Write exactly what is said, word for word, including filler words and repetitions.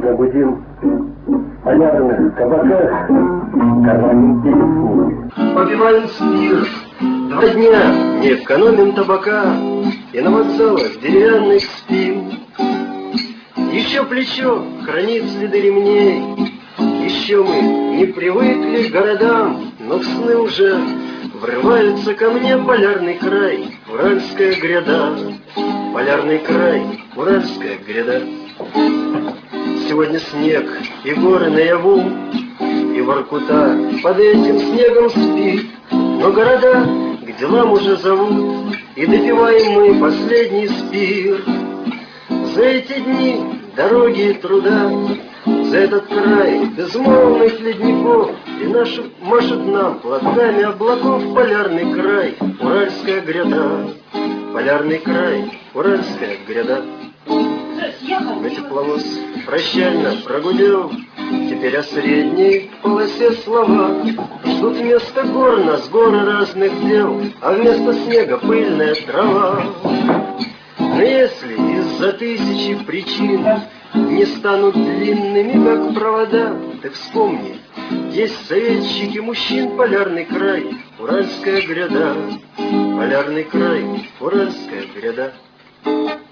загудим в полярных кабаках карманным телефоне. Попиваем спирт, два дня не экономим табака, и на вокзалах деревянных спим. Еще плечо хранит следы ремней, еще мы не привыкли к городам, но в сны уже врывается ко мне полярный край, уральская гряда. Полярный край, уральская гряда. Сегодня снег и горы наяву, и Воркута под этим снегом спит. Но города к делам уже зовут, и допиваем мы последний спирт. За эти дни дороги и труда, за этот край безмолвных ледников, и наши машут нам платками облаков полярный край, уральская гряда. Полярный край, уральская гряда. На тепловоз прощально прогудел, теперь о средней полосе слова. Ждут вместо гор нас горы разных дел, а вместо снега пыльная трава. Но если из-за тысячи причин не станут длинными, как провода, ты вспомни, есть советчики мужчин, полярный край, уральская гряда. Полярный край, уральская гряда.